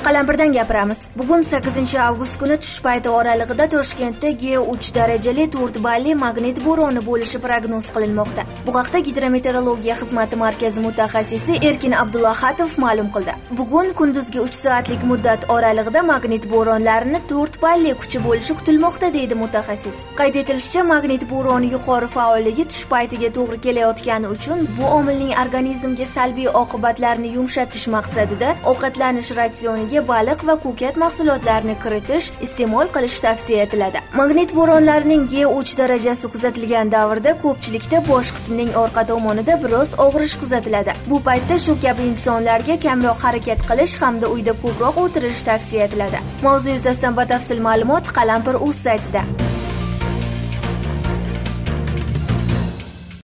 Qalampirdan gapiramiz. Bugun 8-avgust kuni tush payti oralig'ida Toshkentda G3 darajali 4 balli magnit bo'roni bo'lishi prognoz qilinmoqda. Bu haqda Gidrometeorologiya xizmati markazi mutaxassisi Erkin Abdullohatov ma'lum qildi. Bugun kunduzgi 3 soatlik muddat oralig'ida magnit bo'ronlarini 4 balli kuchi bo'lishi kutilmoqda, deydi mutaxassis. Qayd etilishicha, magnit bo'roni yuqori faolligi tush paytiga to'g'ri kelayotgani uchun bu omilning organizmga salbiy oqibatlarini yumshatish maqsadida ovqatlanish ratsioniga baliq va ko'kat mahsulotlarini kiritish, iste'mol qilish tavsiya etiladi. Magnit bo'ronlarining G3 darajasi kuzatilgan davrda ko'pchilikda bosh qismining orqa tomonida biroz og'rish kuzatiladi. Bu paytda shu kabi insonlarga kamroq harakat qilish hamda uyda ko'proq o'tirish tavsiya etiladi. Mavzu yuzasidan batafsil ma'lumot Qalampir.uz saytida.